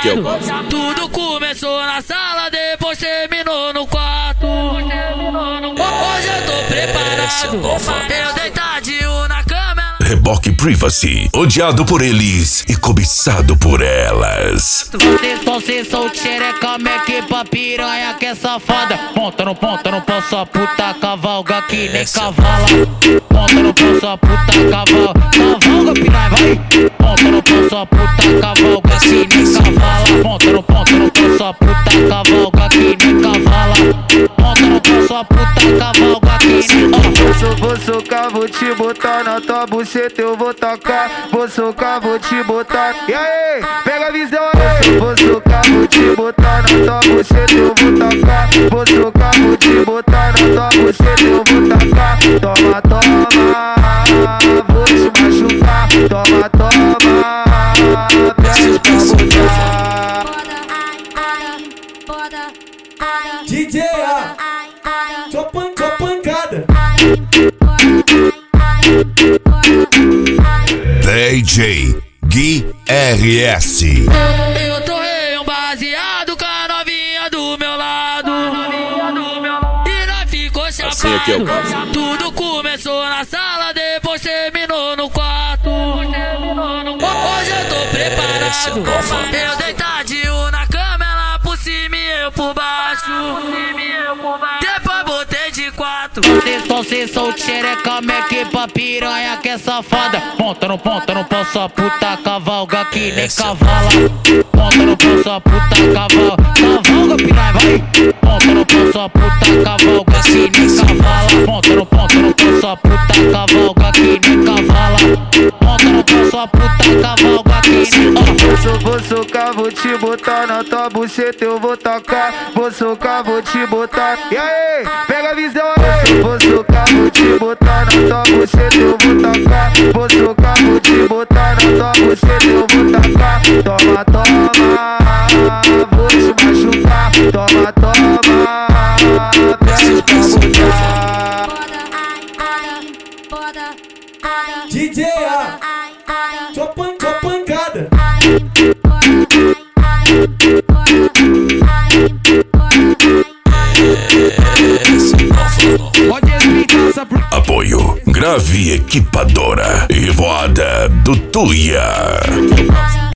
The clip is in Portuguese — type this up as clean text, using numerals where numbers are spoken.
que eu gosto. Tudo começou na sala, depois terminou no quarto. Hoje eu tô preparado, eu deitadinho na cama. Reboque Privacy, odiado por eles e cobiçado por elas. Vocês são xereca, meque piranha que é safada. Monta no posso a puta, cavalga que nem cavala. Monta no posso a puta, cavalga piranha, vai. Monta no posso a puta, cavalga que nem cavala. Monta no posso a puta, cavalga que nem cavala. Monta no posso a puta, cavalga que nem cavala. Vou socar, vou te botar na tua buceta, eu vou tacar. Vou socar, vou te botar. E aí, pega a visão aí. Vou socar, vou te botar na tua buceta, eu vou tacar. Vou socar, vou te botar na tua buceta, eu vou tacar. Toma, toma, vou te machucar. Toma, toma, pede pra botar. DJ só pancada. DJ Gui RS. Eu torrei um baseado com a novinha do meu lado. E nós ficou chapado. Assim é que eu gosto. Tudo começou na sala, depois terminou no quarto. Hoje eu tô preparado, eu deitadinho na cama, ela por cima e eu por baixo. Depois botei de quatro. Vocês são xereca, meque piranha que é safada. Monta no posso a puta, cavalga que nem cavala. Monta no posso a puta, cavalga piranha, vai. Monta no posso a puta, cavalga que nem cavala. Monta no posso a puta, cavalga que nem cavala. Monta no posso a puta, cavalga que nem cavala. Vou socar, vou te botar na tua buceta, eu vou tacar. Vou socar, vou te botar. E aí, pega a visão aí. Vou socar, vou te botar na tua buceta, eu vou tacar. Vou socar, vou te botar na tua buceta, eu vou tacar. Toma, toma, vou te machucar. Toma, toma, pede pra botar. DJ só pancada. Apoio Grave Equipadora e Voada do Tuia.